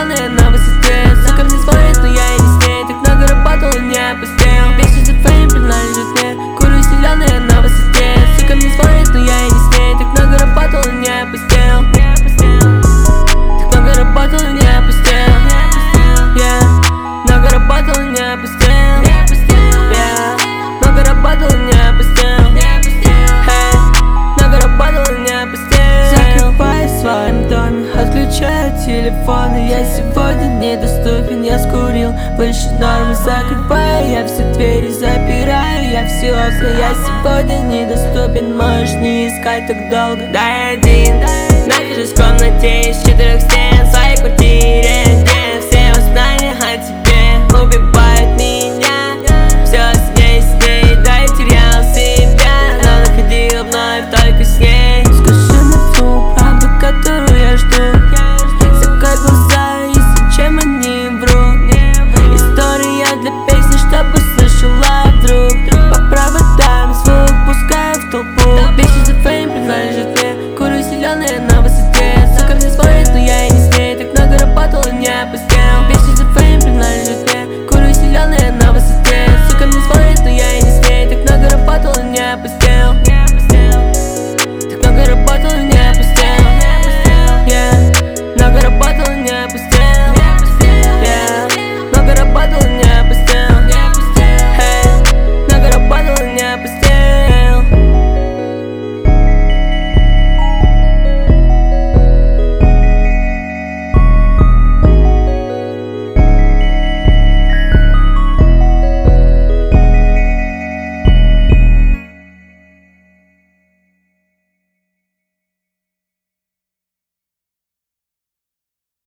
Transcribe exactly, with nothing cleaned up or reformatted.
зеленая на высоте. Сука мне звонит, но я и не с ней. Так много работал и не опустел. Вещи за фейм принадлежит мне. Курю зеленая на высоте. Сука мне звонит, но я и не с ней. Так много работал и не опустел. Так много работал и не опустел. Yeah. Много работал и не опустел. Yeah. Много работал и не опустел. Hey. Много работал и не опустел. Закрываюсь в своем доме, отключаю телефон. И я сегодня недоступен, я скурил больше нормы. Закрываю я все двери, запираю я все окна. Я сегодня недоступен, можешь не искать так долго. Да, я один, нахожусь в комнате из четырех стен.